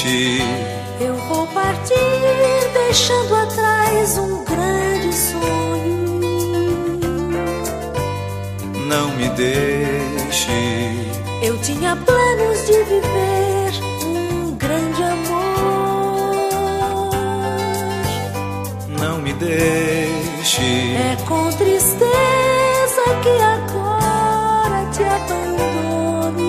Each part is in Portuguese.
deixe. Eu vou partir deixando atrás um grande sonho. Não me deixe. Eu tinha planos de viver um grande amor. Não me deixe. É com tristeza que agora te abandono.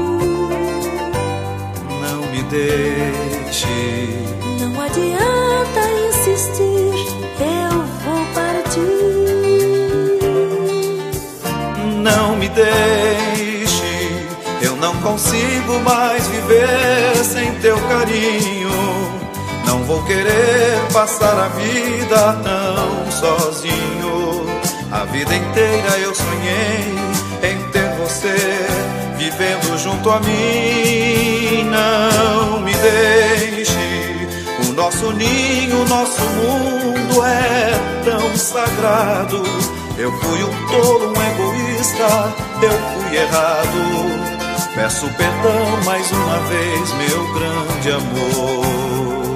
Não me deixe. Não adianta insistir, eu vou partir. Não me deixe. Eu não consigo mais viver sem teu carinho. Não vou querer passar a vida tão sozinho. A vida inteira eu sonhei em ter você vivendo junto a mim. Não me deixe. O nosso ninho, o nosso mundo é tão sagrado. Eu fui um tolo, um egoísta, eu fui errado. Peço perdão mais uma vez, meu grande amor.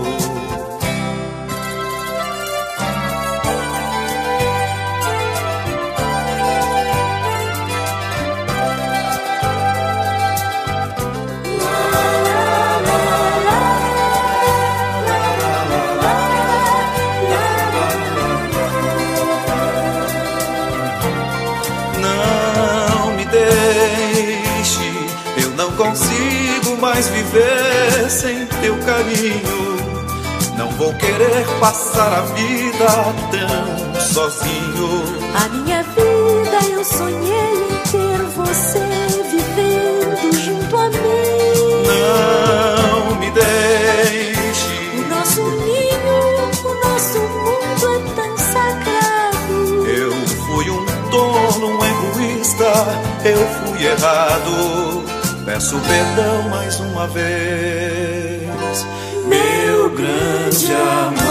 Não consigo mais viver sem teu carinho. Não vou querer passar a vida tão sozinho. A minha vida eu sonhei em ter você vivendo junto a mim. Não me deixe. O nosso ninho, o nosso mundo é tão sagrado. Eu fui um tolo, um egoísta, eu fui errado. Peço perdão mais uma vez, meu grande amor.